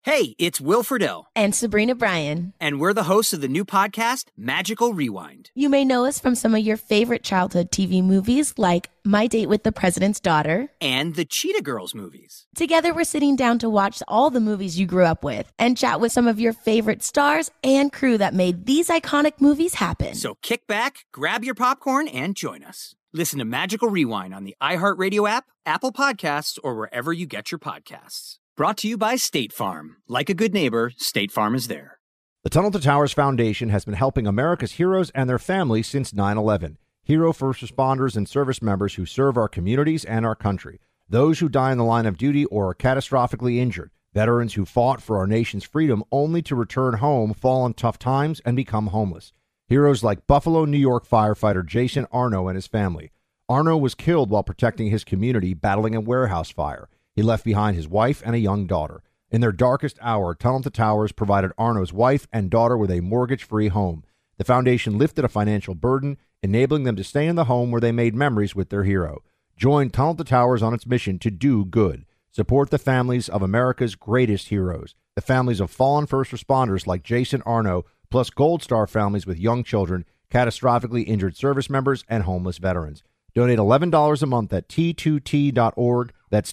Hey, it's Will Friedle. And Sabrina Bryan. And we're the hosts of the new podcast, Magical Rewind. You may know us from some of your favorite childhood TV movies like My Date with the President's Daughter and the Cheetah Girls movies. Together, we're sitting down to watch all the movies you grew up with and chat with some of your favorite stars and crew that made these iconic movies happen. So kick back, grab your popcorn, and join us. Listen to Magical Rewind on the iHeartRadio app, Apple Podcasts, or wherever you get your podcasts. Brought to you by State Farm. Like a good neighbor, State Farm is there. The Tunnel to Towers Foundation has been helping America's heroes and their families since 9/11. Hero first responders and service members who serve our communities and our country. Those who die in the line of duty or are catastrophically injured. Veterans who fought for our nation's freedom only to return home, fall on tough times, and become homeless. Heroes like Buffalo, New York firefighter Jason Arno and his family. Arno was killed while protecting his community battling a warehouse fire. He left behind his wife and a young daughter. In their darkest hour, Tunnel to Towers provided Arno's wife and daughter with a mortgage-free home. The foundation lifted a financial burden, enabling them to stay in the home where they made memories with their hero. Join Tunnel to Towers on its mission to do good. Support the families of America's greatest heroes, the families of fallen first responders like Jason Arno, plus Gold Star families with young children, catastrophically injured service members, and homeless veterans. Donate $11 a month at T2T.org. That's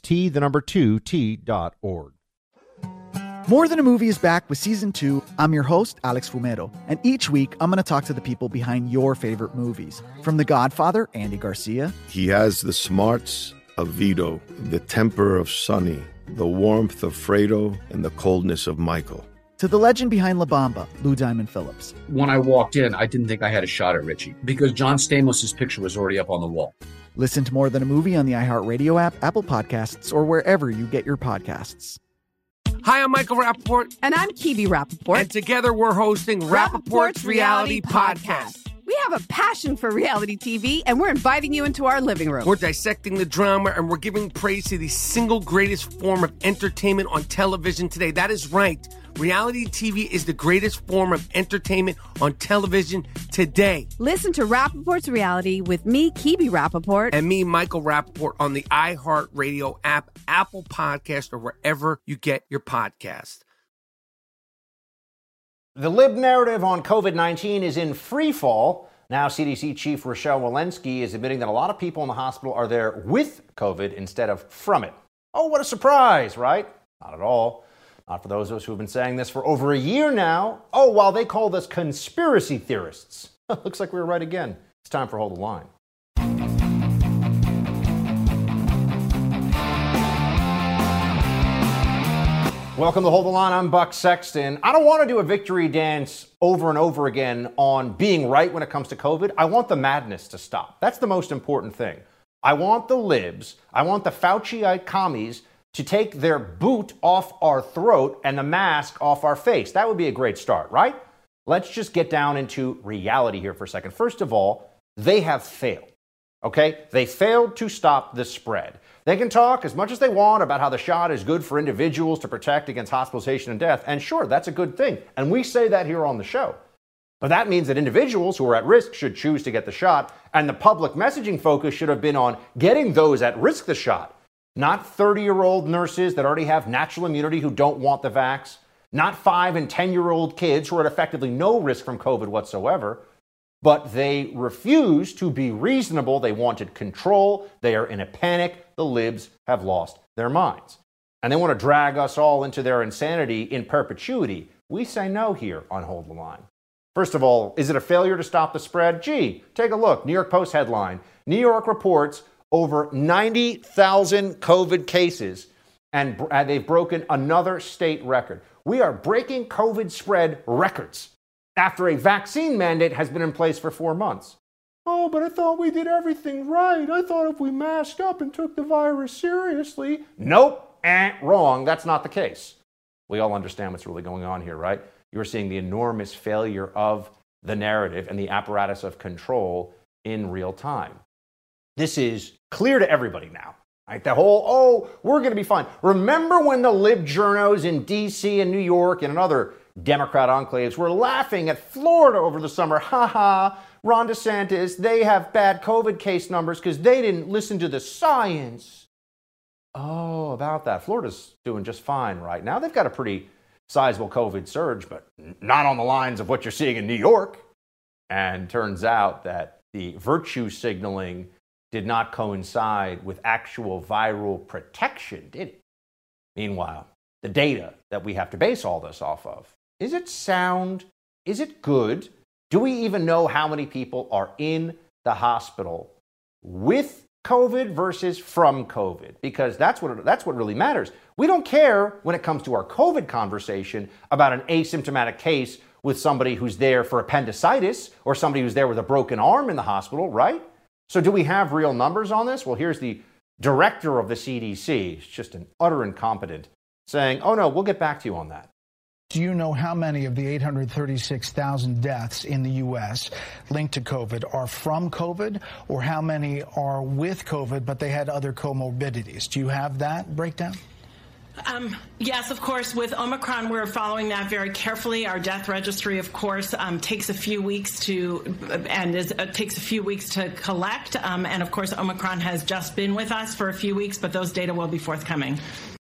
T2T.org. More Than a Movie is back with Season 2. I'm your host, Alex Fumero, and each week I'm going to talk to the people behind your favorite movies. From The Godfather, Andy Garcia. He has the smarts of Vito, the temper of Sonny, the warmth of Fredo, and the coldness of Michael. To the legend behind La Bamba, Lou Diamond Phillips. When I walked in, I didn't think I had a shot at Richie because John Stamos' picture was already up on the wall. Listen to More Than a Movie on the iHeartRadio app, Apple Podcasts, or wherever you get your podcasts. Hi, I'm Michael Rappaport. And I'm Kibi Rappaport. And together we're hosting Rappaport's Reality Podcast. We have a passion for reality TV, and we're inviting you into our living room. We're dissecting the drama, and we're giving praise to the single greatest form of entertainment on television today. That is right. Reality TV is the greatest form of entertainment on television today. Listen to Rappaport's Reality with me, Kibi Rappaport. And me, Michael Rappaport, on the iHeartRadio app, Apple Podcast, or wherever you get your podcast. The lib narrative on COVID-19 is in free fall. Now CDC Chief Rochelle Walensky is admitting that a lot of people in the hospital are there with COVID instead of from it. Oh, what a surprise, right? Not at all. Not for those of us who have been saying this for over a year now. Oh, while they called us conspiracy theorists. Looks like we were right again. It's time for Hold the Line. Welcome to Hold the Line. I'm Buck Sexton. I don't want to do a victory dance over and over again on being right when it comes to COVID. I want the madness to stop. That's the most important thing. I want the libs, I want the Fauciite commies to take their boot off our throat and the mask off our face. That would be a great start, right? Let's just get down into reality here for a second. First of all, they have failed, okay? They failed to stop the spread. They can talk as much as they want about how the shot is good for individuals to protect against hospitalization and death, and sure, that's a good thing, and we say that here on the show. But that means that individuals who are at risk should choose to get the shot, and the public messaging focus should have been on getting those at risk the shot, not 30-year-old nurses that already have natural immunity who don't want the vax, not 5 and 10-year-old kids who are at effectively no risk from COVID whatsoever. But they refuse to be reasonable. They wanted control. They are in a panic. The libs have lost their minds. And they want to drag us all into their insanity in perpetuity. We say no here on Hold the Line. First of all, is it a failure to stop the spread? Gee, take a look. New York Post headline. New York reports over 90,000 COVID cases, and they've broken another state record. We are breaking COVID spread records after a vaccine mandate has been in place for 4 months. Oh, but I thought we did everything right. I thought if we masked up and took the virus seriously. Nope, wrong. That's not the case. We all understand what's really going on here, right? You're seeing the enormous failure of the narrative and the apparatus of control in real time. This is clear to everybody now. Right? The whole, we're going to be fine. Remember when the lib journos in D.C. and New York and in other Democrat enclaves were laughing at Florida over the summer? Ha ha, Ron DeSantis, they have bad COVID case numbers because they didn't listen to the science. Oh, about that. Florida's doing just fine right now. They've got a pretty sizable COVID surge, but not on the lines of what you're seeing in New York. And turns out that the virtue signaling did not coincide with actual viral protection, did it? Meanwhile, the data that we have to base all this off of, is it sound? Is it good? Do we even know how many people are in the hospital with COVID versus from COVID? Because that's what really matters. We don't care when it comes to our COVID conversation about an asymptomatic case with somebody who's there for appendicitis or somebody who's there with a broken arm in the hospital, right? So do we have real numbers on this? Well, here's the director of the CDC, he's just an utter incompetent, saying, oh no, we'll get back to you on that. Do you know how many of the 836,000 deaths in the U.S. linked to COVID are from COVID, or how many are with COVID, but they had other comorbidities? Do you have that breakdown? Yes, of course. With Omicron, we're following that very carefully. Our death registry, of course, takes a few weeks to collect. And of course, Omicron has just been with us for a few weeks, but those data will be forthcoming.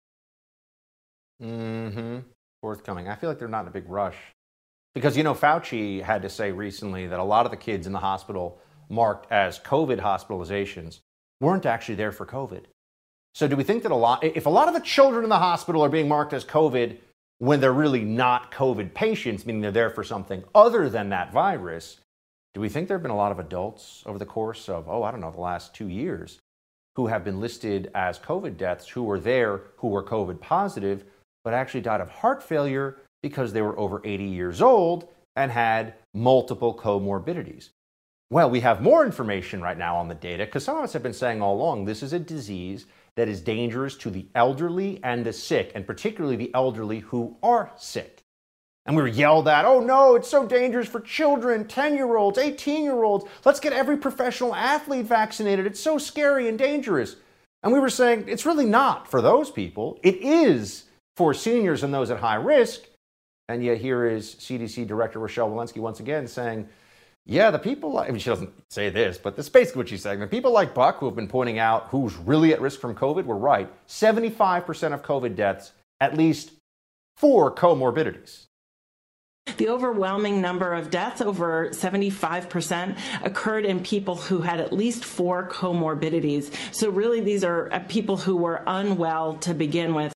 Forthcoming. I feel like they're not in a big rush. Because, Fauci had to say recently that a lot of the kids in the hospital marked as COVID hospitalizations weren't actually there for COVID. So do we think that if a lot of the children in the hospital are being marked as COVID when they're really not COVID patients, meaning they're there for something other than that virus, do we think there have been a lot of adults over the course of, the last 2 years who have been listed as COVID deaths who were there, who were COVID positive, but actually died of heart failure because they were over 80 years old and had multiple comorbidities? Well, we have more information right now on the data because some of us have been saying all along this is a disease that is dangerous to the elderly and the sick, and particularly the elderly who are sick. And we were yelled at, oh no, it's so dangerous for children, 10-year-olds, 18-year-olds. Let's get every professional athlete vaccinated. It's so scary and dangerous. And we were saying it's really not for those people. It is for seniors and those at high risk. And yet here is CDC Director Rochelle Walensky once again saying, yeah, the people, she doesn't say this, but that's basically what she's saying. The people like Buck who have been pointing out who's really at risk from COVID were right. 75% of COVID deaths, at least 4 comorbidities. The overwhelming number of deaths, over 75%, occurred in people who had at least 4 comorbidities. So really, these are people who were unwell to begin with.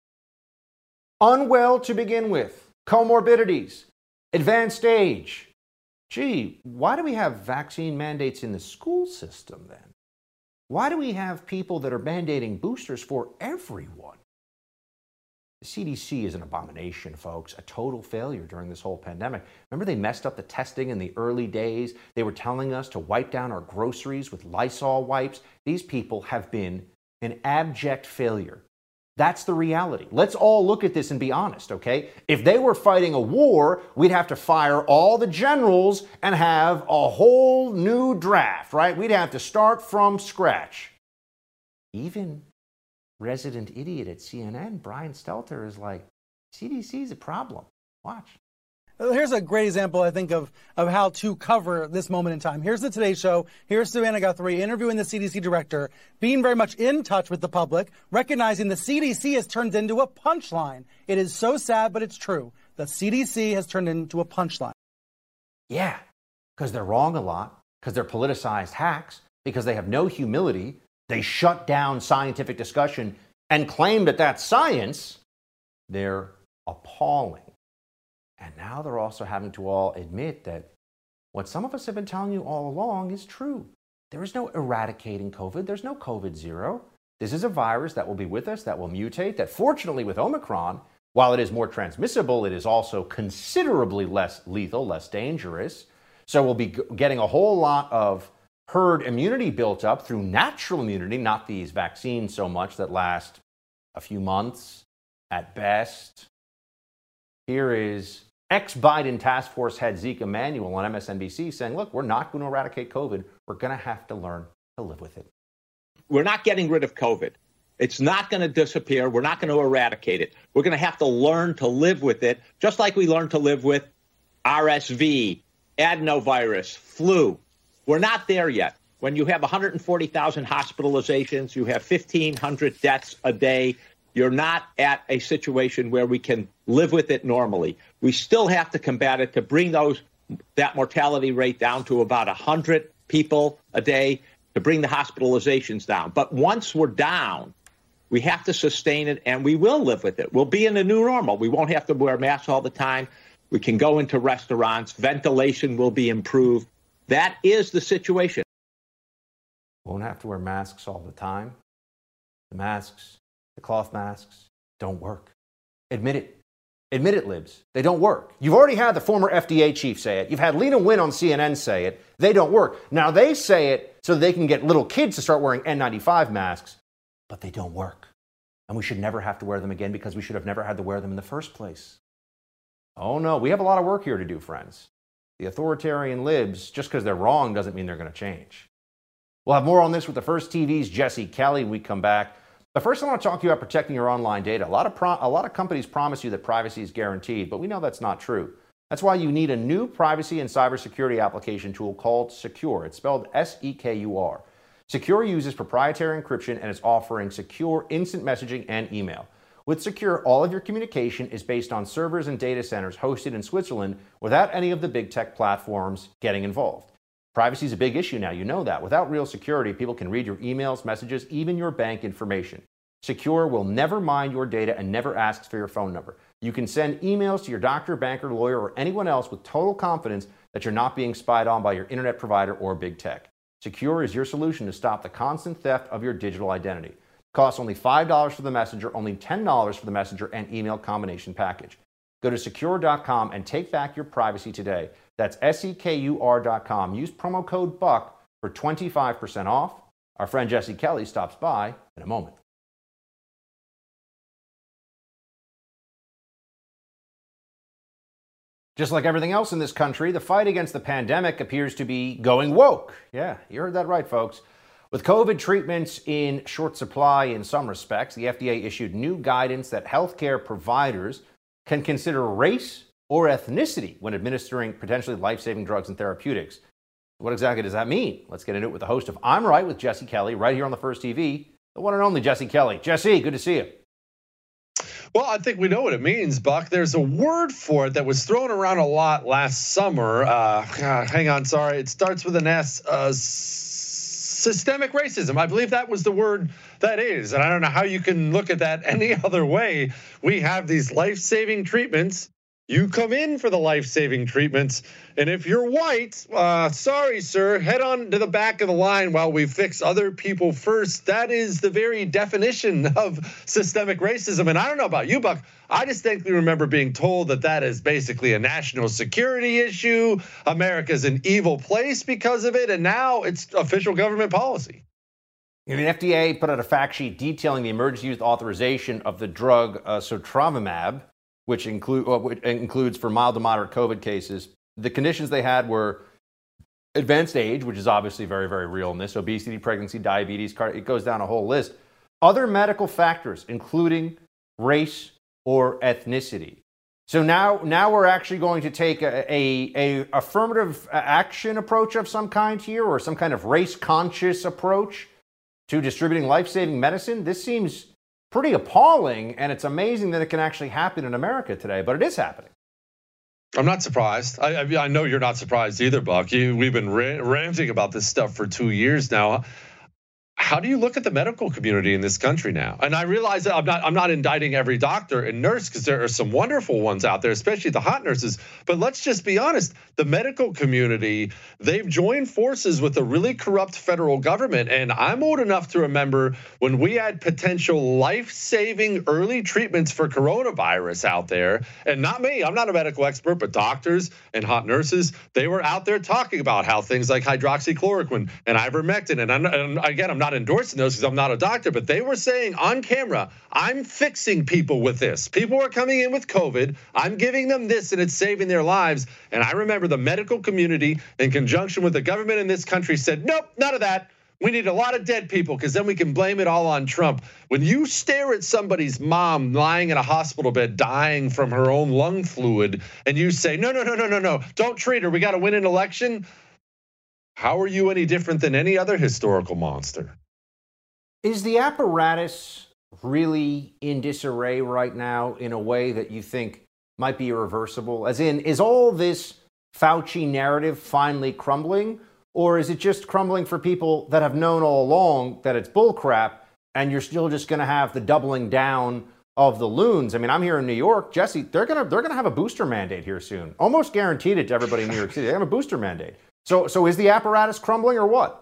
Unwell to begin with, comorbidities, advanced age. Gee, why do we have vaccine mandates in the school system then? Why do we have people that are mandating boosters for everyone? The CDC is an abomination, folks, a total failure during this whole pandemic. Remember they messed up the testing in the early days? They were telling us to wipe down our groceries with Lysol wipes. These people have been an abject failure. That's the reality. Let's all look at this and be honest, okay? If they were fighting a war, we'd have to fire all the generals and have a whole new draft, right? We'd have to start from scratch. Even resident idiot at CNN, Brian Stelter, is like, CDC is a problem. Watch. Here's a great example, I think, of how to cover this moment in time. Here's the Today Show. Here's Savannah Guthrie interviewing the CDC director, being very much in touch with the public, recognizing the CDC has turned into a punchline. It is so sad, but it's true. The CDC has turned into a punchline. Yeah, because they're wrong a lot, because they're politicized hacks, because they have no humility. They shut down scientific discussion and claim that that's science. They're appalling. And now they're also having to all admit that what some of us have been telling you all along is true. There is no eradicating COVID. There's no COVID zero. This is a virus that will be with us, that will mutate, that fortunately with Omicron, while it is more transmissible, it is also considerably less lethal, less dangerous. So we'll be getting a whole lot of herd immunity built up through natural immunity, not these vaccines so much that last a few months at best. Here is ex-Biden task force head Zeke Emanuel on MSNBC saying, look, we're not going to eradicate COVID. We're going to have to learn to live with it. We're not getting rid of COVID. It's not going to disappear. We're not going to eradicate it. We're going to have to learn to live with it, just like we learned to live with RSV, adenovirus, flu. We're not there yet. When you have 140,000 hospitalizations, you have 1,500 deaths a day, you're not at a situation where we can live with it normally. We still have to combat it to bring that mortality rate down to about 100 people a day, to bring the hospitalizations down. But once we're down, we have to sustain it, and we will live with it. We'll be in a new normal. We won't have to wear masks all the time. We can go into restaurants. Ventilation will be improved. That is the situation. Won't have to wear masks all the time. The masks, the cloth masks, don't work. Admit it. Admit it, libs. They don't work. You've already had the former FDA chief say it. You've had Lena Wynn on CNN say it. They don't work. Now they say it so they can get little kids to start wearing N95 masks, but they don't work. And we should never have to wear them again because we should have never had to wear them in the first place. Oh no, we have a lot of work here to do, friends. The authoritarian libs, just because they're wrong doesn't mean they're going to change. We'll have more on this with the First TV's Jesse Kelly when we come back. But first, I want to talk to you about protecting your online data. A lot of companies promise you that privacy is guaranteed, but we know that's not true. That's why you need a new privacy and cybersecurity application tool called Secure. It's spelled S-E-K-U-R. Secure uses proprietary encryption and is offering secure instant messaging and email. With Secure, all of your communication is based on servers and data centers hosted in Switzerland without any of the big tech platforms getting involved. Privacy is a big issue now, you know that. Without real security, people can read your emails, messages, even your bank information. Secure will never mine your data and never asks for your phone number. You can send emails to your doctor, banker, lawyer, or anyone else with total confidence that you're not being spied on by your internet provider or big tech. Secure is your solution to stop the constant theft of your digital identity. It costs only $5 for the Messenger, only $10 for the Messenger and email combination package. Go to secure.com and take back your privacy today. That's SEKUR.com. Use promo code BUCK for 25% off. Our friend Jesse Kelly stops by in a moment. Just like everything else in this country, the fight against the pandemic appears to be going woke. Yeah, you heard that right, folks. With COVID treatments in short supply in some respects, the FDA issued new guidance that healthcare providers can consider race or ethnicity when administering potentially life-saving drugs and therapeutics. What exactly does that mean? Let's get into it with the host of I'm Right with Jesse Kelly right here on the First TV, the one and only Jesse Kelly. Jesse, good to see you. Well, I think we know what it means, Buck. There's a word for it that was thrown around a lot last summer. Hang on, sorry. It starts with an S. Systemic racism. I believe that was the word that is. And I don't know how you can look at that any other way. We have these life-saving treatments. You come in for the life-saving treatments, and if you're white, sorry, sir, head on to the back of the line while we fix other people first. That is the very definition of systemic racism. And I don't know about you, Buck. I distinctly remember being told that that is basically a national security issue. America's an evil place because of it, and now it's official government policy. The FDA put out a fact sheet detailing the emergency use authorization of the drug sotrovimab, which includes for mild to moderate COVID cases. The conditions they had were advanced age, which is obviously very, very real in this, obesity, pregnancy, diabetes, it goes down a whole list. Other medical factors, including race or ethnicity. So now we're actually going to take a affirmative action approach of some kind here, or some kind of race-conscious approach to distributing life-saving medicine. This seems pretty appalling, and it's amazing that it can actually happen in America today, but it is happening. I'm not surprised. I know you're not surprised either, Buck. We've been ranting about this stuff for 2 years now. How do you look at the medical community in this country now? And I realize that I'm not indicting every doctor and nurse, because there are some wonderful ones out there, especially the hot nurses. But let's just be honest, the medical community, they've joined forces with a really corrupt federal government. And I'm old enough to remember when we had potential life-saving early treatments for coronavirus out there. And not me, I'm not a medical expert, but doctors and hot nurses, they were out there talking about how things like hydroxychloroquine and ivermectin, and again, I'm not endorsing those because I'm not a doctor, but they were saying on camera, I'm fixing people with this. People are coming in with COVID. I'm giving them this and it's saving their lives. And I remember the medical community in conjunction with the government in this country said, nope, none of that. We need a lot of dead people because then we can blame it all on Trump. When you stare at somebody's mom lying in a hospital bed dying from her own lung fluid and you say, no, don't treat her. We got to win an election. How are you any different than any other historical monster? Is the apparatus really in disarray right now in a way that you think might be irreversible? As in, is all this Fauci narrative finally crumbling? Or is it just crumbling for people that have known all along that it's bullcrap and you're still just going to have the doubling down of the loons? I mean, I'm here in New York. Jesse, they're gonna have a booster mandate here soon. Almost guaranteed it to everybody in New York City. They have a booster mandate. So is the apparatus crumbling or what?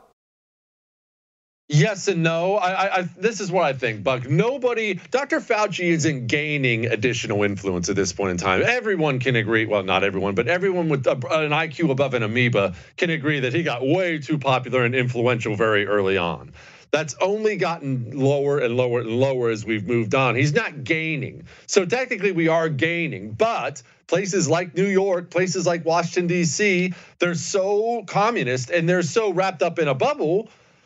Yes and no. This is what I think, Buck. Dr. Fauci isn't gaining additional influence at this point in time. Everyone can agree, well, not everyone, but everyone with an IQ above an amoeba can agree that he got way too popular and influential very early on. That's only gotten lower and lower and lower as we've moved on. He's not gaining. So technically we are gaining, but places like New York, places like Washington, D.C., they're so communist and they're so wrapped up in a bubble,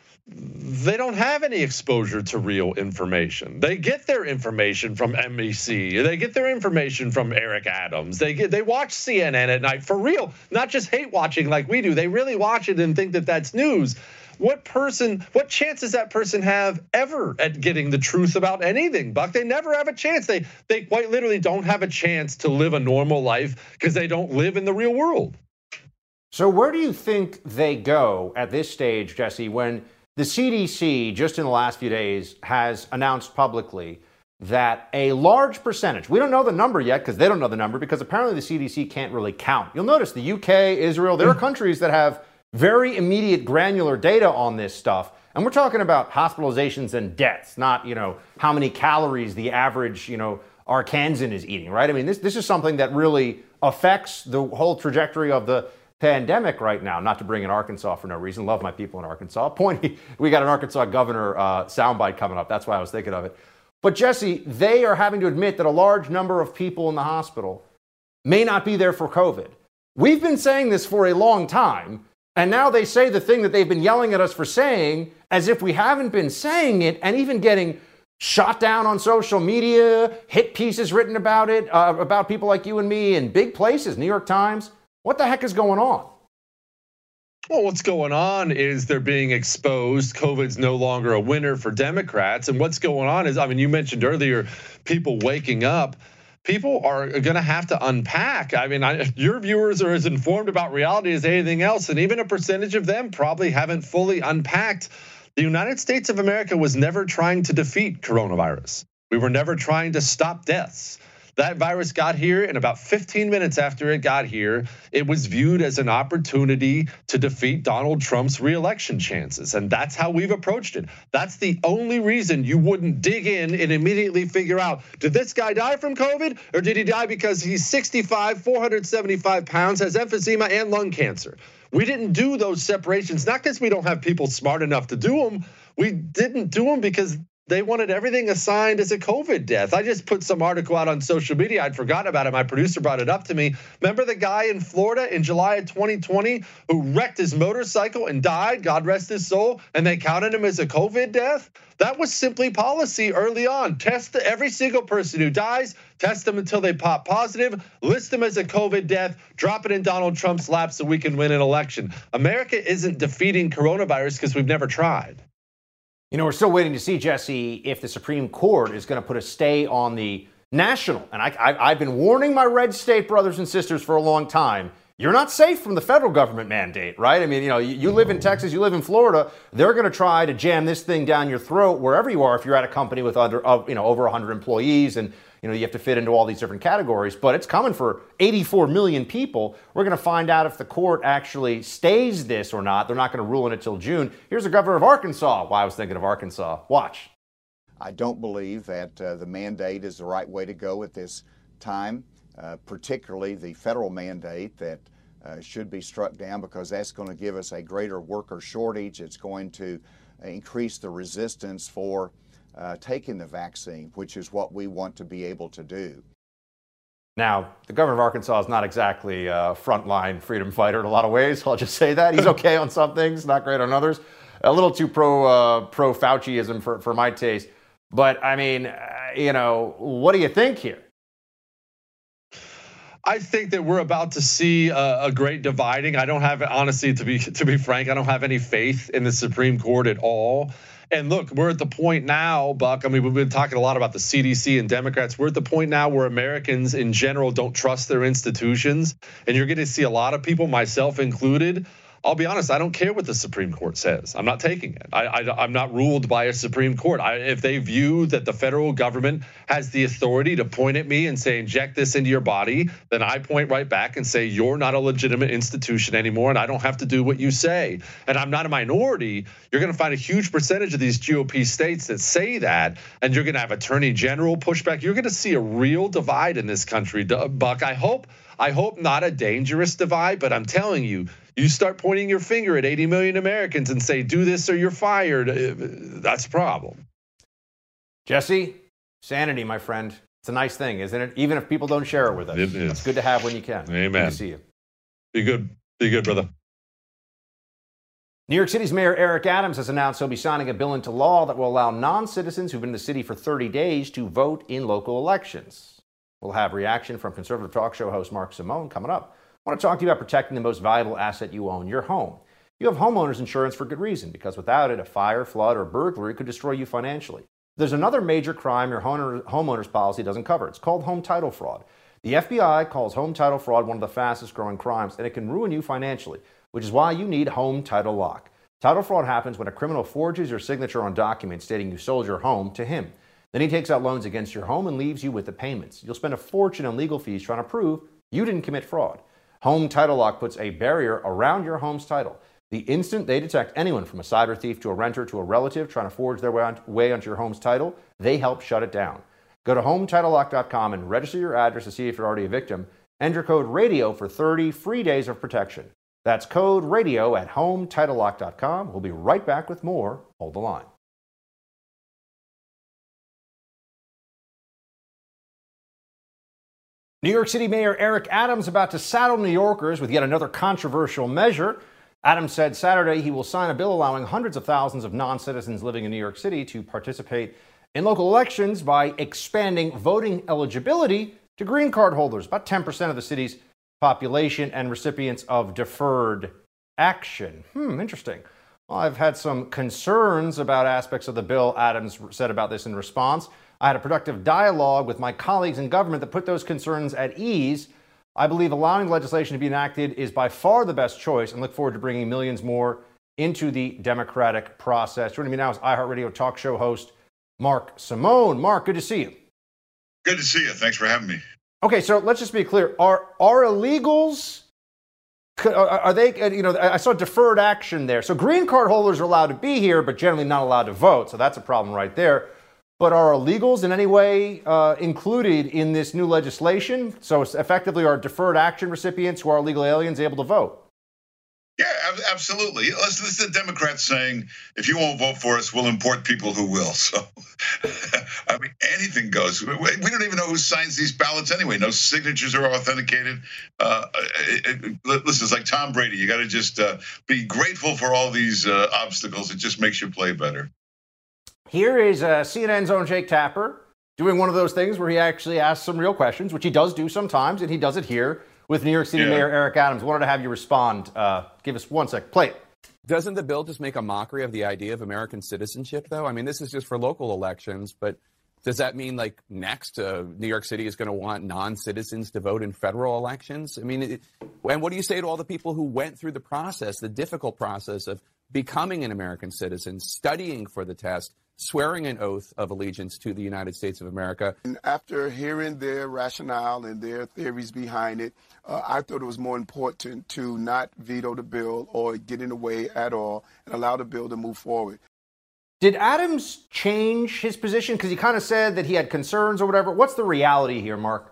they don't have any exposure to real information. They get their information from NBC. They get their information from Eric Adams. They watch CNN at night for real, not just hate watching like we do. They really watch it and think that that's news. What chance does that person have ever at getting the truth about anything, Buck? They never have a chance. They quite literally don't have a chance to live a normal life because they don't live in the real world. So where do you think they go at this stage, Jesse, when the CDC, just in the last few days, has announced publicly that a large percentage, we don't know the number yet because they don't know the number because apparently the CDC can't really count. You'll notice the UK, Israel, there are countries that have very immediate granular data on this stuff. And we're talking about hospitalizations and deaths, not, how many calories the average, Arkansan is eating, right? I mean, this is something that really affects the whole trajectory of the pandemic right now. Not to bring in Arkansas for no reason. Love my people in Arkansas. We got an Arkansas governor soundbite coming up. That's why I was thinking of it. But Jesse, they are having to admit that a large number of people in the hospital may not be there for COVID. We've been saying this for a long time, and now they say the thing that they've been yelling at us for saying as if we haven't been saying it, and even getting shot down on social media, hit pieces written about it, about people like you and me in big places, New York Times. What the heck is going on? Well, what's going on is they're being exposed. COVID's no longer a winner for Democrats. And what's going on is, you mentioned earlier, people waking up. People are going to have to unpack. Your viewers are as informed about reality as anything else. And even a percentage of them probably haven't fully unpacked. The United States of America was never trying to defeat coronavirus. We were never trying to stop deaths. That virus got here, and about 15 minutes after it got here, it was viewed as an opportunity to defeat Donald Trump's re-election chances. And that's how we've approached it. That's the only reason you wouldn't dig in and immediately figure out, did this guy die from COVID? Or did he die because he's 65, 475 pounds, has emphysema and lung cancer? We didn't do those separations, not because we don't have people smart enough to do them. We didn't do them because they wanted everything assigned as a COVID death. I just put some article out on social media. I'd forgotten about it. My producer brought it up to me. Remember the guy in Florida in July of 2020 who wrecked his motorcycle and died, God rest his soul, and they counted him as a COVID death? That was simply policy early on. Test every single person who dies, test them until they pop positive, list them as a COVID death, drop it in Donald Trump's lap so we can win an election. America isn't defeating coronavirus because we've never tried. We're still waiting to see, Jesse, if the Supreme Court is going to put a stay on the national. And I've been warning my red state brothers and sisters for a long time. You're not safe from the federal government mandate, right? You live in Texas, you live in Florida. They're going to try to jam this thing down your throat wherever you are if you're at a company with over 100 employees and you have to fit into all these different categories, but it's coming for 84 million people. We're going to find out if the court actually stays this or not. They're not going to rule on it till June. Here's the governor of Arkansas. Why I was thinking of Arkansas. Watch. I don't believe that the mandate is the right way to go at this time, particularly the federal mandate that should be struck down because that's going to give us a greater worker shortage. It's going to increase the resistance for taking the vaccine, which is what we want to be able to do. Now, the governor of Arkansas is not exactly a frontline freedom fighter in a lot of ways. I'll just say that. He's okay on some things, not great on others. A little too pro-Fauciism for my taste. But, what do you think here? I think that we're about to see a great dividing. I don't have, honestly, to be frank, I don't have any faith in the Supreme Court at all. And look, we're at the point now, Buck. I mean, we've been talking a lot about the CDC and Democrats. We're at the point now where Americans in general don't trust their institutions. And you're going to see a lot of people, myself included. I'll be honest, I don't care what the Supreme Court says. I'm not taking it. I'm not ruled by a Supreme Court. If they view that the federal government has the authority to point at me and say, inject this into your body, then I point right back and say, you're not a legitimate institution anymore, and I don't have to do what you say. And I'm not a minority. You're going to find a huge percentage of these GOP states that say that, and you're going to have attorney general pushback. You're going to see a real divide in this country, Buck. I hope not a dangerous divide, but I'm telling you, you start pointing your finger at 80 million Americans and say, do this or you're fired. That's a problem. Jesse, sanity, my friend. It's a nice thing, isn't it? Even if people don't share it with us. It is. It's good to have when you can. Amen. Good to see you. Be good. Be good, brother. New York City's Mayor Eric Adams has announced he'll be signing a bill into law that will allow non-citizens who've been in the city for 30 days to vote in local elections. We'll have reaction from conservative talk show host Mark Simone coming up. I want to talk to you about protecting the most valuable asset you own, your home. You have homeowners insurance for good reason, because without it, a fire, flood, or burglary could destroy you financially. There's another major crime your homeowner's policy doesn't cover. It's called home title fraud. The FBI calls home title fraud one of the fastest growing crimes, and it can ruin you financially, which is why you need Home Title Lock. Title fraud happens when a criminal forges your signature on documents stating you sold your home to him. Then he takes out loans against your home and leaves you with the payments. You'll spend a fortune on legal fees trying to prove you didn't commit fraud. Home Title Lock puts a barrier around your home's title. The instant they detect anyone from a cyber thief to a renter to a relative trying to forge their way onto your home's title, they help shut it down. Go to HomeTitleLock.com and register your address to see if you're already a victim. Enter code RADIO for 30 free days of protection. That's code RADIO at HomeTitleLock.com. We'll be right back with more. Hold the line. New York City Mayor Eric Adams about to saddle New Yorkers with yet another controversial measure. Adams said Saturday he will sign a bill allowing hundreds of thousands of non-citizens living in New York City to participate in local elections by expanding voting eligibility to green card holders, about 10% of the city's population and recipients of deferred action. Interesting. Well, I've had some concerns about aspects of the bill. Adams said about this in response. I had a productive dialogue with my colleagues in government that put those concerns at ease. I believe allowing legislation to be enacted is by far the best choice and look forward to bringing millions more into the democratic process. Joining me now is iHeartRadio talk show host Mark Simone. Mark, good to see you. Good to see you. Thanks for having me. Okay, so let's just be clear. Are illegals, are they, I saw deferred action there. So green card holders are allowed to be here, but generally not allowed to vote. So that's a problem right there. But are illegals in any way included in this new legislation? So effectively, are deferred action recipients who are illegal aliens able to vote? Yeah, absolutely. Listen, this is the Democrats saying, if you won't vote for us, we'll import people who will. So, I mean, anything goes. We don't even know who signs these ballots anyway. No signatures are authenticated. Listen, it's like Tom Brady. You got to just be grateful for all these obstacles. It just makes you play better. Here is CNN's own Jake Tapper doing one of those things where he actually asks some real questions, which he does do sometimes, and he does it here with New York City Mayor Eric Adams. Wanted to have you respond. Give us 1 sec. Play it. Doesn't the bill just make a mockery of the idea of American citizenship, though? I mean, this is just for local elections, but does that mean, like, next New York City is going to want non-citizens to vote in federal elections? I mean, and what do you say to all the people who went through the process, the difficult process of becoming an American citizen, studying for the test, swearing an oath of allegiance to the United States of America? And after hearing their rationale and their theories behind it, I thought it was more important to not veto the bill or get in the way at all and allow the bill to move forward. Did Adams change his position? Because he kind of said that he had concerns or whatever. What's the reality here, Mark?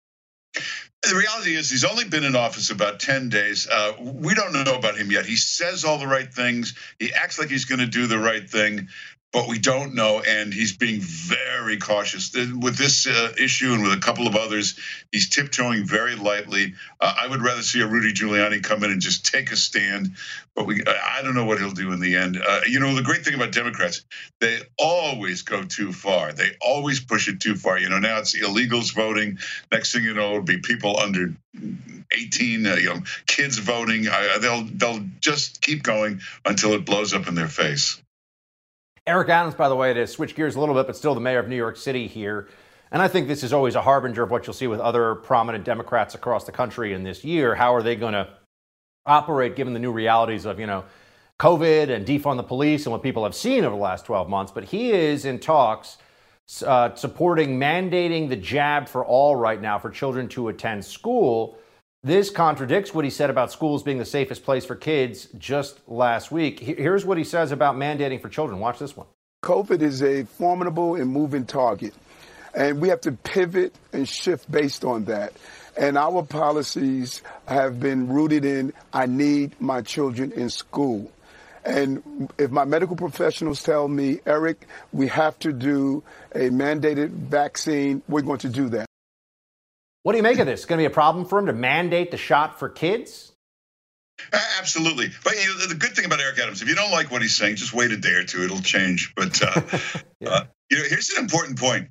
The reality is he's only been in office about 10 days. We don't know about him yet. He says all the right things. He acts like he's going to do the right thing, but we don't know, and he's being very cautious. With this issue and with a couple of others, he's tiptoeing very lightly. I would rather see a Rudy Giuliani come in and just take a stand, but I don't know what he'll do in the end. The great thing about Democrats, they always go too far. They always push it too far. Now it's illegals voting. Next thing you know, it'll be people under 18, kids voting. They'll just keep going until it blows up in their face. Eric Adams, by the way, to switch gears a little bit, but still the mayor of New York City here. And I think this is always a harbinger of what you'll see with other prominent Democrats across the country in this year. How are they going to operate given the new realities of, COVID and defund the police and what people have seen over the last 12 months? But he is in talks supporting mandating the jab for all right now for children to attend school. This contradicts what he said about schools being the safest place for kids just last week. Here's what he says about mandating for children. Watch this one. COVID is a formidable and moving target, and we have to pivot and shift based on that. And our policies have been rooted in, I need my children in school. And if my medical professionals tell me, Eric, we have to do a mandated vaccine, we're going to do that. What do you make of this? It's going to be a problem for him to mandate the shot for kids? Absolutely. But the good thing about Eric Adams, if you don't like what he's saying, just wait a day or two. It'll change. But, here's an important point.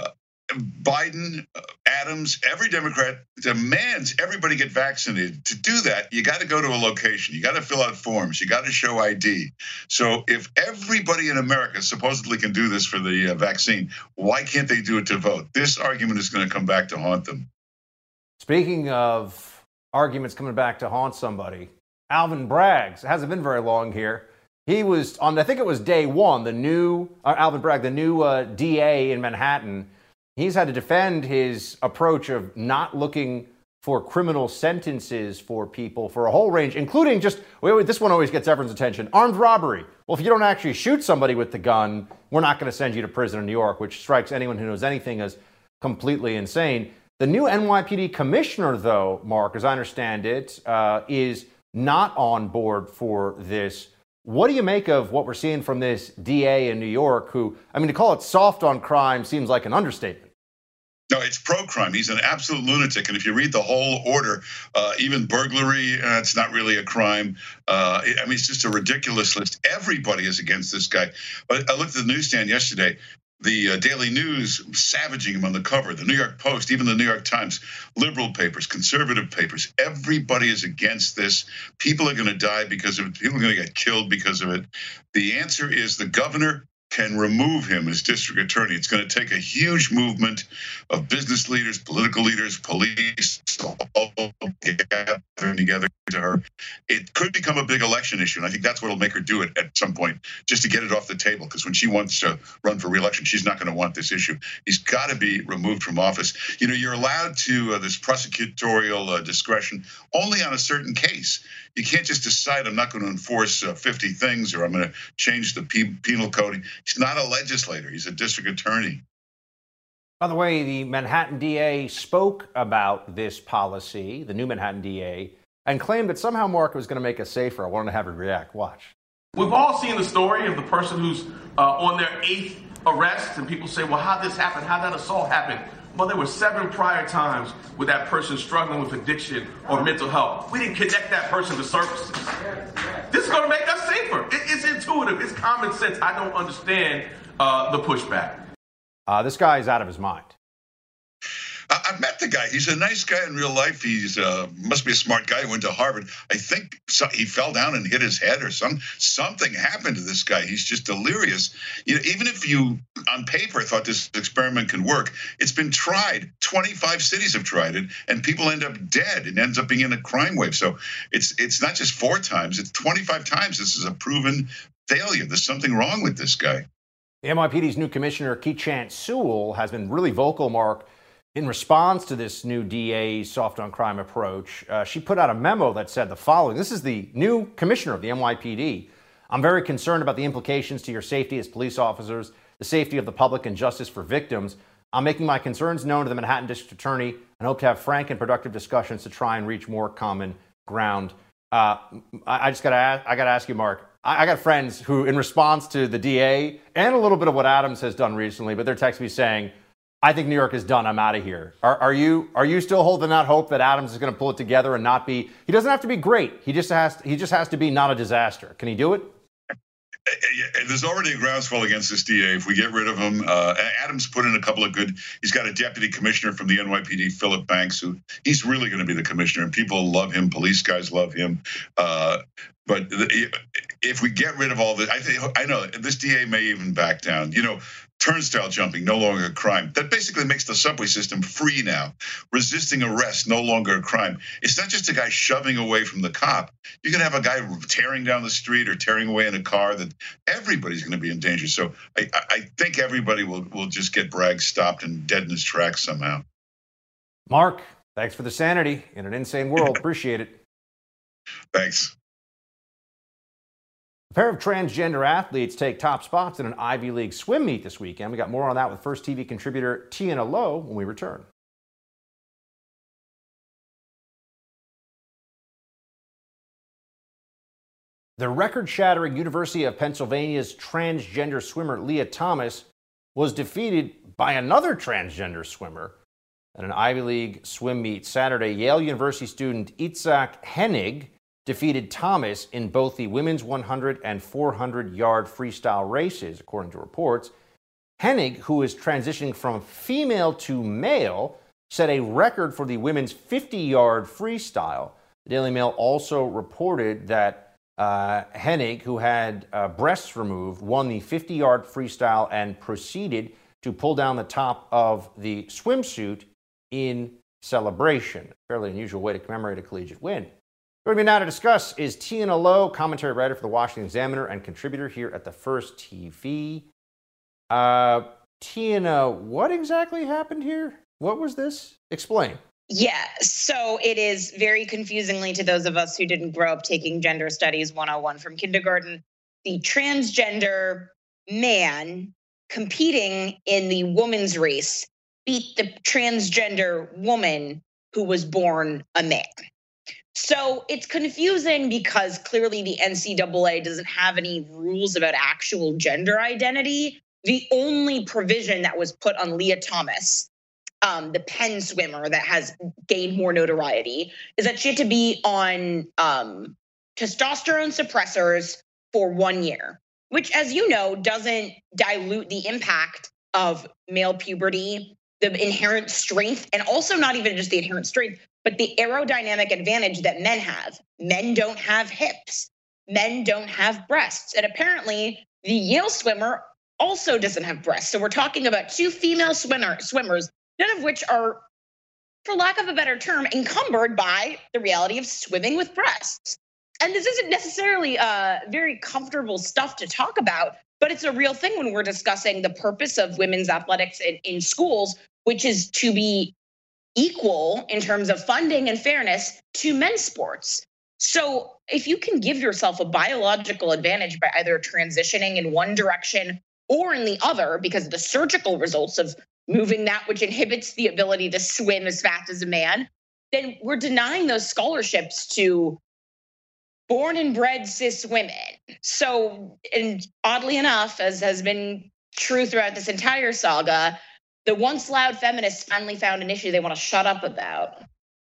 Biden, Adams, every Democrat demands everybody get vaccinated. To do that, you got to go to a location. You got to fill out forms. You got to show ID. So if everybody in America supposedly can do this for the vaccine, why can't they do it to vote? This argument is going to come back to haunt them. Speaking of arguments coming back to haunt somebody, Alvin Bragg, it hasn't been very long here. He was on, I think it was day one, Alvin Bragg, the new DA in Manhattan. He's had to defend his approach of not looking for criminal sentences for people for a whole range, including this one always gets everyone's attention, armed robbery. Well, if you don't actually shoot somebody with the gun, we're not going to send you to prison in New York, which strikes anyone who knows anything as completely insane. The new NYPD commissioner, though, Mark, as I understand it, is not on board for this. What do you make of what we're seeing from this DA in New York who, to call it soft on crime seems like an understatement. No, it's pro-crime. He's an absolute lunatic. And if you read the whole order, even burglary, it's not really a crime. It's just a ridiculous list. Everybody is against this guy. But I looked at the newsstand yesterday. The Daily News savaging him on the cover, the New York Post, even the New York Times, liberal papers, conservative papers. Everybody is against this. People are going to die because of it. People are going to get killed because of it. The answer is the governor can remove him as district attorney. It's going to take a huge movement of business leaders, political leaders, police, all gathering together to her. It could become a big election issue, and I think that's what will make her do it at some point, just to get it off the table, because when she wants to run for re-election, she's not going to want this issue. He's got to be removed from office. You're allowed to this prosecutorial discretion only on a certain case. You can't just decide I'm not going to enforce 50 things or I'm going to change the penal code. He's not a legislator. He's a district attorney. By the way, the Manhattan DA spoke about this policy, the new Manhattan DA, and claimed that somehow Mark was going to make us safer. I wanted to have him react. Watch. We've all seen the story of the person who's on their 8th arrest, and people say, well, how'd this happen? How'd that assault happen? Well, there were 7 prior times with that person struggling with addiction or mental health. We didn't connect that person to services. This is going to make us safer. It's intuitive. It's common sense. I don't understand the pushback. This guy is out of his mind. I've met the guy. He's a nice guy in real life. He's must be a smart guy. He went to Harvard. I think he fell down and hit his head or something happened to this guy. He's just delirious. Even if you, on paper, thought this experiment can work, it's been tried. 25 cities have tried it, and people end up dead. It ends up being in a crime wave. So it's not just 4 times. It's 25 times. This is a proven failure. There's something wrong with this guy. The NYPD's new commissioner, Keechant Sewell, has been really vocal, Mark, in response to this new DA's soft on crime approach. She put out a memo that said the following. This is the new commissioner of the NYPD. I'm very concerned about the implications to your safety as police officers, the safety of the public, and justice for victims. I'm making my concerns known to the Manhattan District Attorney and hope to have frank and productive discussions to try and reach more common ground. I gotta ask you, Mark. I got friends who, in response to the DA and a little bit of what Adams has done recently, but they're texting me saying, I think New York is done. I'm out of here. Are you still holding out hope that Adams is going to pull it together and not be? He doesn't have to be great. He just has to be not a disaster. Can he do it? there's already a groundswell against this DA. If we get rid of him, Adams put in a couple of good. He's got a deputy commissioner from the NYPD, Philip Banks, who he's really going to be the commissioner, and people love him. Police guys love him. But if we get rid of all this, I know this DA may even back down. Turnstile jumping, no longer a crime. That basically makes the subway system free now. Resisting arrest, no longer a crime. It's not just a guy shoving away from the cop. You can have a guy tearing down the street or tearing away in a car that everybody's going to be in danger. So I think everybody will just get Bragg stopped and dead in his tracks somehow. Mark, thanks for the sanity in an insane world. Appreciate it. Thanks. A pair of transgender athletes take top spots in an Ivy League swim meet this weekend. We got more on that with First TV contributor Tiana Lowe when we return. The record-shattering University of Pennsylvania's transgender swimmer Leah Thomas was defeated by another transgender swimmer at an Ivy League swim meet Saturday. Yale University student Itzhak Hennig defeated Thomas in both the women's 100 and 400-yard freestyle races, according to reports. Hennig, who is transitioning from female to male, set a record for the women's 50-yard freestyle. The Daily Mail also reported that Hennig, who had breasts removed, won the 50-yard freestyle and proceeded to pull down the top of the swimsuit in celebration. A fairly unusual way to commemorate a collegiate win. Joining me now to discuss is Tiana Lowe, commentary writer for the Washington Examiner and contributor here at the First TV. Tiana, what exactly happened here? What was this? Explain. Yeah, so it is very confusingly to those of us who didn't grow up taking gender studies 101 from kindergarten. The transgender man competing in the women's race beat the transgender woman who was born a man. So it's confusing because clearly the NCAA doesn't have any rules about actual gender identity. The only provision that was put on Leah Thomas, the Penn swimmer that has gained more notoriety, is that she had to be on testosterone suppressors for 1 year, which, as you know, doesn't dilute the impact of male puberty, the inherent strength, and also not even just the inherent strength, but the aerodynamic advantage that men have. Men don't have hips. Men don't have breasts. And apparently the Yale swimmer also doesn't have breasts. So we're talking about two female swimmers, none of which are, for lack of a better term, encumbered by the reality of swimming with breasts. And this isn't necessarily very comfortable stuff to talk about, but it's a real thing when we're discussing the purpose of women's athletics in schools, which is to be equal in terms of funding and fairness to men's sports. So if you can give yourself a biological advantage by either transitioning in one direction or in the other, because of the surgical results of moving that which inhibits the ability to swim as fast as a man, then we're denying those scholarships to born and bred cis women. So, and oddly enough, as has been true throughout this entire saga, the once loud feminists finally found an issue they want to shut up about.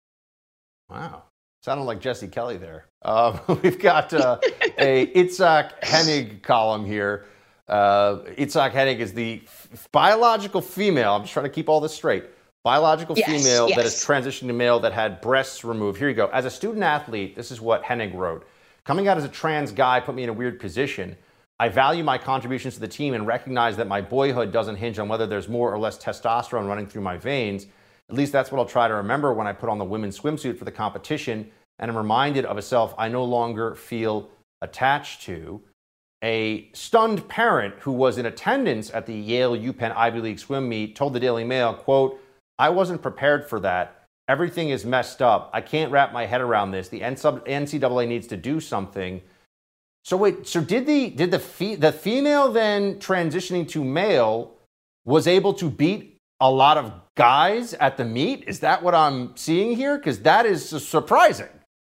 Wow. Sounded like Jesse Kelly there. We've got a Itzhak Hennig column here. Itzhak Hennig is the biological female. I'm just trying to keep all this straight. Biological female that has transitioned to male that had breasts removed. Here you go. As a student athlete, this is what Hennig wrote. Coming out as a trans guy put me in a weird position. I value my contributions to the team and recognize that my boyhood doesn't hinge on whether there's more or less testosterone running through my veins. At least that's what I'll try to remember when I put on the women's swimsuit for the competition and am reminded of a self I no longer feel attached to. A stunned parent who was in attendance at the Yale UPenn Ivy League swim meet told the Daily Mail, quote, "I wasn't prepared for that. Everything is messed up. I can't wrap my head around this. The NCAA needs to do something." So wait, so did the female then transitioning to male was able to beat a lot of guys at the meet? Is that what I'm seeing here? Because that is surprising.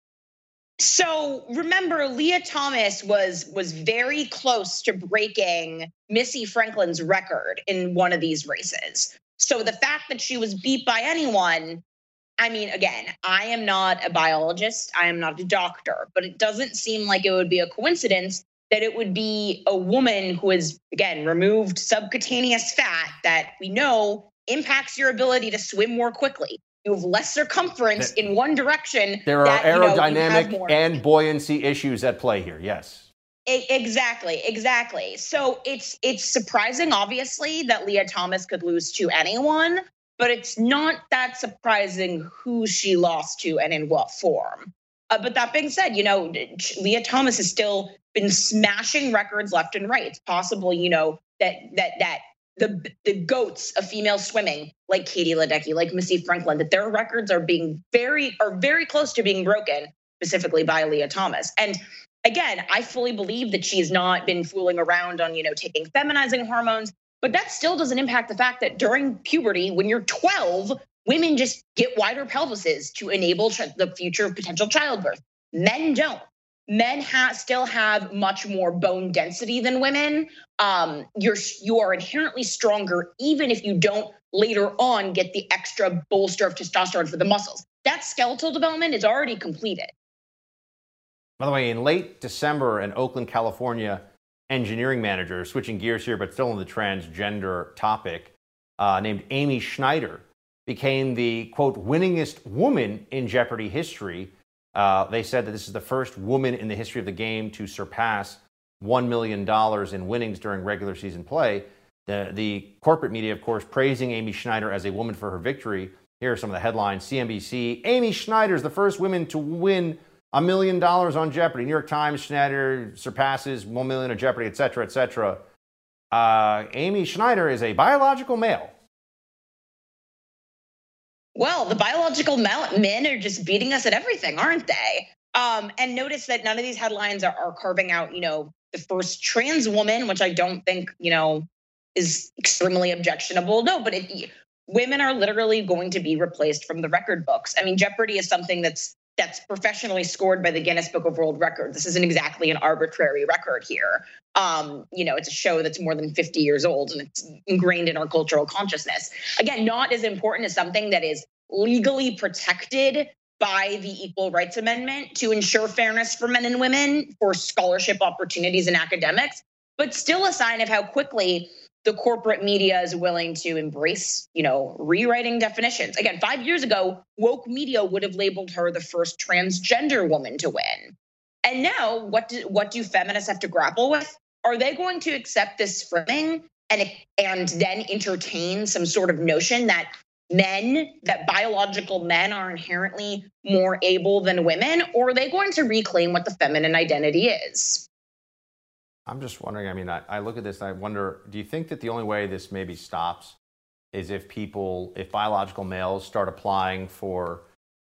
So remember, Leah Thomas was very close to breaking Missy Franklin's record in one of these races. So the fact that she was beat by anyone, I mean, again, I am not a biologist, I am not a doctor, but it doesn't seem like it would be a coincidence that it would be a woman who has, again, removed subcutaneous fat that we know impacts your ability to swim more quickly. You have less circumference in one direction. There are aerodynamic you and buoyancy issues at play here. Yes. Exactly. So it's surprising, obviously, that Leah Thomas could lose to anyone, but it's not that surprising who she lost to and in what form. But that being said, Leah Thomas has still been smashing records left and right. It's possible, that the goats of female swimming, like Katie Ledecky, like Missy Franklin, that their records are very close to being broken, specifically by Leah Thomas. And again, I fully believe that she's not been fooling around on, taking feminizing hormones, but that still doesn't impact the fact that during puberty, when you're 12, women just get wider pelvises to enable the future of potential childbirth. Men don't. Men still have much more bone density than women. You are inherently stronger, even if you don't later on get the extra bolster of testosterone for the muscles. That skeletal development is already completed. By the way, in late December, an Oakland, California engineering manager, switching gears here, but still on the transgender topic, named Amy Schneider, became the, quote, winningest woman in Jeopardy history. They said that this is the first woman in the history of the game to surpass $1 million in winnings during regular season play. The corporate media, of course, praising Amy Schneider as a woman for her victory. Here are some of the headlines. CNBC, Amy Schneider is the first woman to win $1 million on Jeopardy. New York Times, Schneider surpasses $1 million on Jeopardy, et cetera, et cetera. Amy Schneider is a biological male. Well, the biological men are just beating us at everything, aren't they? And notice that none of these headlines are carving out, the first trans woman, which I don't think, is extremely objectionable. No, but women are literally going to be replaced from the record books. I mean, Jeopardy is something that's professionally scored by the Guinness Book of World Records. This isn't exactly an arbitrary record here. It's a show that's more than 50 years old and it's ingrained in our cultural consciousness. Again, not as important as something that is legally protected by the Equal Rights Amendment to ensure fairness for men and women, for scholarship opportunities in academics, but still a sign of how quickly the corporate media is willing to embrace, rewriting definitions. Again, 5 years ago, woke media would have labeled her the first transgender woman to win. And now, what do feminists have to grapple with? Are they going to accept this framing and then entertain some sort of notion that biological men are inherently more able than women? Or are they going to reclaim what the feminine identity is? I'm just wondering, I look at this and I wonder, do you think that the only way this maybe stops is if biological males start applying for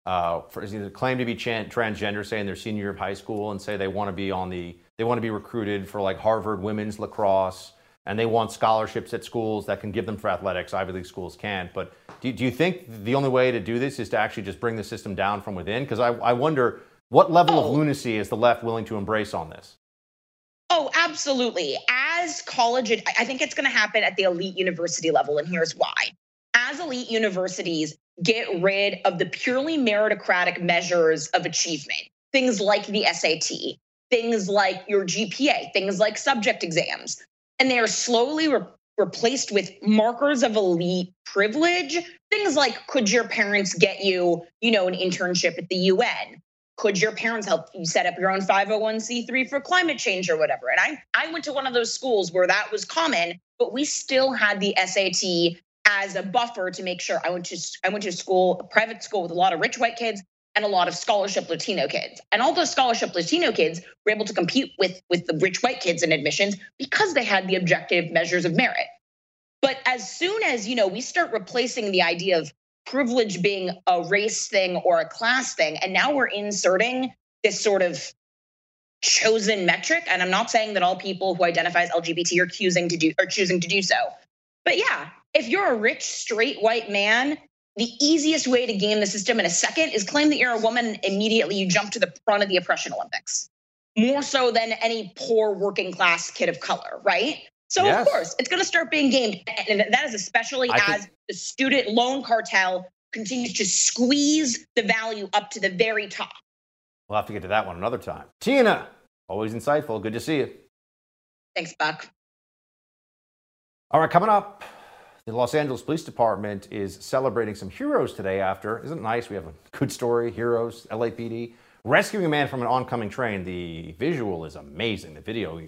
claim to be transgender, say in their senior year of high school, and say they want to be recruited for like Harvard women's lacrosse, and they want scholarships at schools that can give them for athletics. Ivy League schools can't. But do you think the only way to do this is to actually just bring the system down from within? Because I wonder, what level of lunacy is the left willing to embrace on this? Oh, absolutely. As college, I think it's going to happen at the elite university level, and here's why. As elite universities get rid of the purely meritocratic measures of achievement, things like the SAT, things like your GPA, things like subject exams, and they are slowly replaced with markers of elite privilege, things like, could your parents get you, an internship at the UN? Could your parents help you set up your own 501c3 for climate change or whatever? And I went to one of those schools where that was common, but we still had the SAT as a buffer to make sure. I went to a private school with a lot of rich white kids and a lot of scholarship Latino kids. And all those scholarship Latino kids were able to compete with the rich white kids in admissions because they had the objective measures of merit. But as soon as, we start replacing the idea of privilege being a race thing or a class thing, and now we're inserting this sort of chosen metric. And I'm not saying that all people who identify as LGBT are choosing to do so. But yeah, if you're a rich, straight white man, the easiest way to game the system in a second is claim that you're a woman and immediately you jump to the front of the oppression Olympics. More so than any poor working class kid of color, right? So yes. Of course, it's going to start being gamed. And that is especially as the student loan cartel continues to squeeze the value up to the very top. We'll have to get to that one another time. Tina, always insightful. Good to see you. Thanks, Buck. All right, coming up, the Los Angeles Police Department is celebrating some heroes today after, isn't it nice? We have a good story, heroes, LAPD, rescuing a man from an oncoming train. The visual is amazing. The video.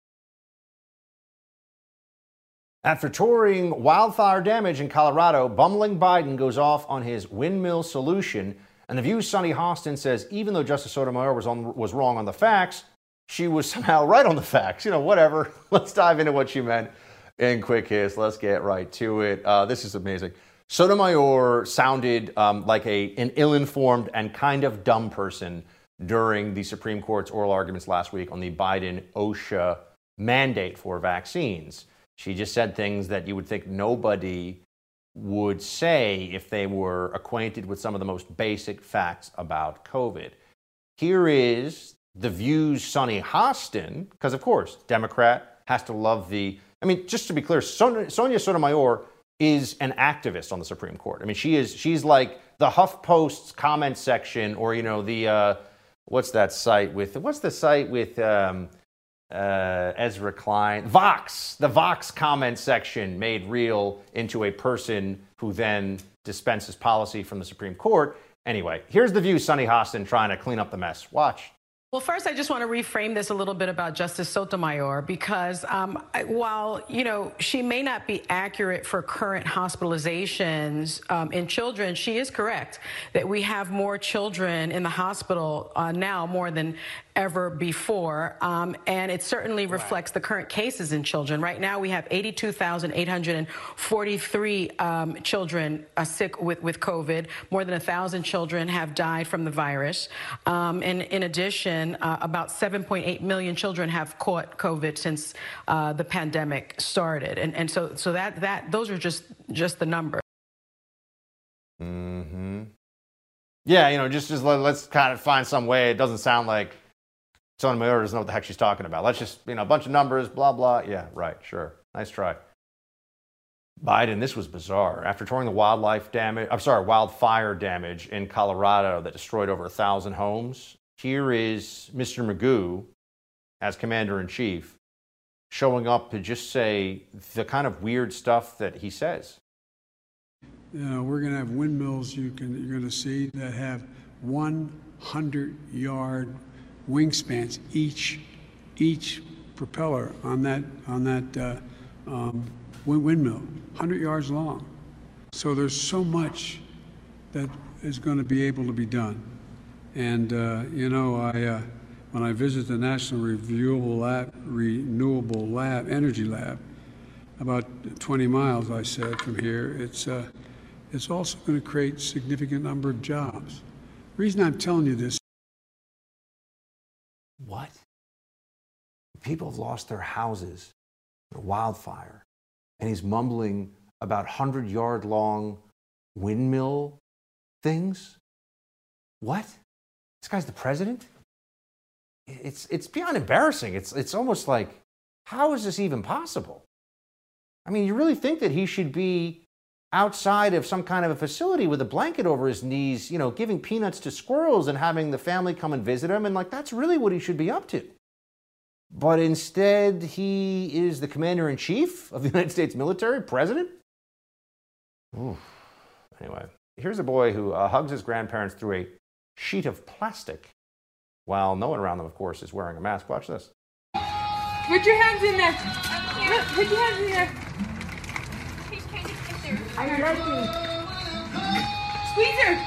After touring wildfire damage in Colorado, bumbling Biden goes off on his windmill solution. And The View's Sunny Hostin says even though Justice Sotomayor was wrong on the facts, she was somehow right on the facts. You know, whatever. Let's dive into what she meant in quick hits. Let's get right to it. This is amazing. Sotomayor sounded like an ill-informed and kind of dumb person during the Supreme Court's oral arguments last week on the Biden OSHA mandate for vaccines. She just said things that you would think nobody would say if they were acquainted with some of the most basic facts about COVID. Here is The View's Sunny Hostin, because of course, Democrat has to love just to be clear, Sonia Sotomayor is an activist on the Supreme Court. I mean, she's like the HuffPost's comment section, or what's the site with Ezra Klein, Vox, the Vox comment section made real into a person who then dispenses policy from the Supreme Court. Anyway, here's The View's Sunny Hostin trying to clean up the mess. Watch. Well, first, I just want to reframe this a little bit about Justice Sotomayor, because while, she may not be accurate for current hospitalizations in children, she is correct that we have more children in the hospital now more than ever before, and it certainly reflects the current cases in children. Right now, we have 82,843 children sick with COVID. More than 1,000 children have died from the virus. And in addition, about 7.8 million children have caught COVID since the pandemic started. And so that those are just the numbers. Mm-hmm. Yeah, just let's kind of find some way. It doesn't sound like Sotomayor doesn't know what the heck she's talking about. Let's just, a bunch of numbers, blah, blah. Yeah, right, sure. Nice try. Biden, this was bizarre. After touring the wildfire damage in Colorado that destroyed over 1,000 homes, here is Mr. Magoo, as commander-in-chief, showing up to just say the kind of weird stuff that he says. We're going to have windmills you're going to see that have 100-yard wingspans each propeller on that windmill, 100 yards long. So there's so much that is going to be able to be done. And when I visit the National Renewable Energy Lab, about 20 miles, I said, from here, it's also going to create a significant number of jobs. The reason I'm telling you this. What? People have lost their houses in a wildfire, and he's mumbling about 100-yard long windmill things? What? This guy's the president? It's beyond embarrassing. It's almost like, how is this even possible? I mean, you really think that he should be outside of some kind of a facility with a blanket over his knees, giving peanuts to squirrels and having the family come and visit him, and that's really what he should be up to. But instead, he is the commander-in-chief of the United States military, president? Ooh. Anyway, here's a boy who hugs his grandparents through a sheet of plastic, while no one around them, of course, is wearing a mask. Watch this. Put your hands in there. Put your hands in there. I love you. Squeeze her.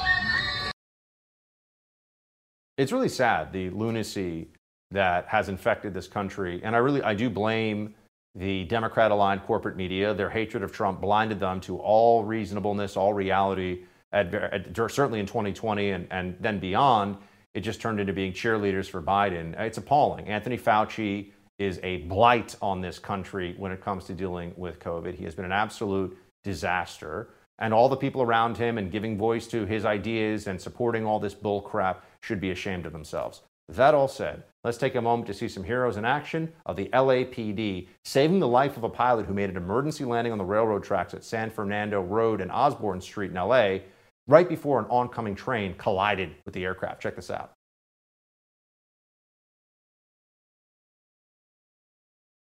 It's really sad, the lunacy that has infected this country. And I do blame the Democrat-aligned corporate media. Their hatred of Trump blinded them to all reasonableness, all reality, certainly in 2020 and then beyond. It just turned into being cheerleaders for Biden. It's appalling. Anthony Fauci is a blight on this country when it comes to dealing with COVID. He has been an absolute disaster. And all the people around him and giving voice to his ideas and supporting all this bull crap should be ashamed of themselves. That all said, let's take a moment to see some heroes in action of the LAPD saving the life of a pilot who made an emergency landing on the railroad tracks at San Fernando Road and Osborne Street in LA right before an oncoming train collided with the aircraft. Check this out.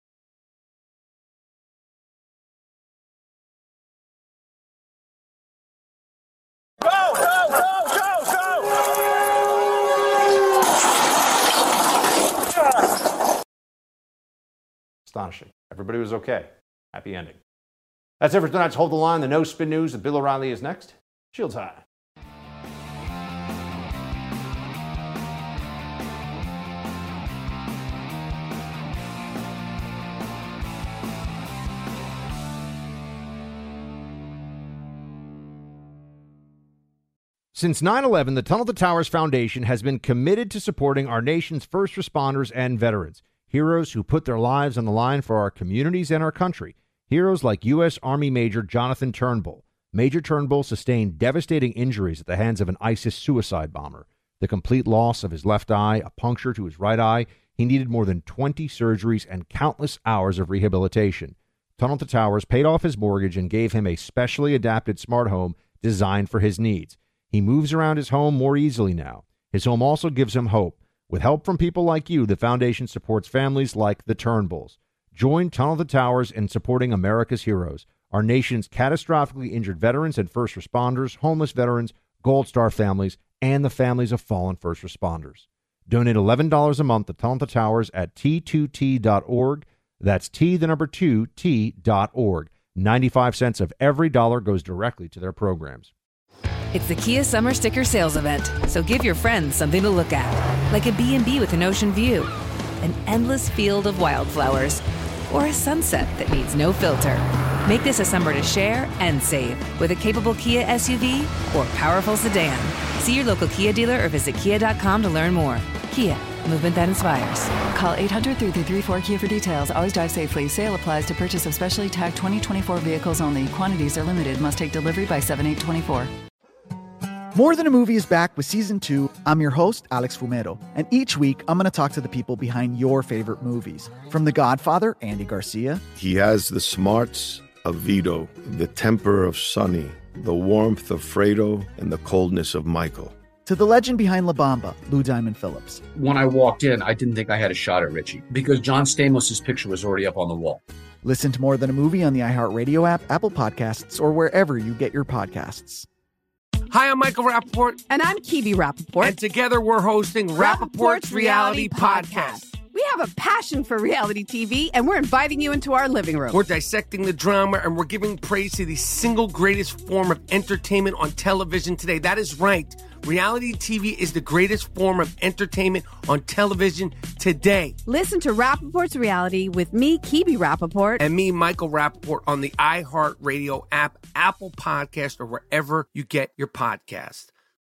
Astonishing. Everybody was okay. Happy ending. That's it for tonight's Hold the Line. The No Spin News with Bill O'Reilly is next. Shields high. Since 9/11, the Tunnel to Towers Foundation has been committed to supporting our nation's first responders and veterans, heroes who put their lives on the line for our communities and our country. Heroes like U.S. Army Major Jonathan Turnbull. Major Turnbull sustained devastating injuries at the hands of an ISIS suicide bomber. The complete loss of his left eye, a puncture to his right eye. He needed more than 20 surgeries and countless hours of rehabilitation. Tunnel to Towers paid off his mortgage and gave him a specially adapted smart home designed for his needs. He moves around his home more easily now. His home also gives him hope. With help from people like you, the foundation supports families like the Turnbulls. Join Tunnel to Towers in supporting America's heroes, our nation's catastrophically injured veterans and first responders, homeless veterans, Gold Star families, and the families of fallen first responders. Donate $11 a month to Tunnel to Towers at T2T.org. That's T2T.org. 95 cents of every dollar goes directly to their programs. It's the Kia Summer Sticker Sales Event, so give your friends something to look at, like a B&B with an ocean view, an endless field of wildflowers, or a sunset that needs no filter. Make this a summer to share and save with a capable Kia SUV or powerful sedan. See your local Kia dealer or visit kia.com to learn more. Kia, movement that inspires. Call 800-3334-KIA for details. Always drive safely. Sale applies to purchase of specially tagged 2024 vehicles only. Quantities are limited. Must take delivery by 7/8/24. More Than a Movie is back with Season 2. I'm your host, Alex Fumero, and each week I'm going to talk to the people behind your favorite movies. From The Godfather, Andy Garcia. He has the smarts of Vito, the temper of Sonny, the warmth of Fredo, and the coldness of Michael. To the legend behind La Bamba, Lou Diamond Phillips. When I walked in, I didn't think I had a shot at Richie because John Stamos' picture was already up on the wall. Listen to More Than a Movie on the iHeartRadio app, Apple Podcasts, or wherever you get your podcasts. Hi, I'm Michael Rappaport. And I'm Kibi Rappaport. And together we're hosting Rappaport's Reality Podcast. We have a passion for reality TV, and we're inviting you into our living room. We're dissecting the drama, and we're giving praise to the single greatest form of entertainment on television today. That is right. Reality TV is the greatest form of entertainment on television today. Listen to Rappaport's Reality with me, Kibi Rappaport. And me, Michael Rappaport, on the iHeartRadio app, Apple Podcast, or wherever you get your podcast.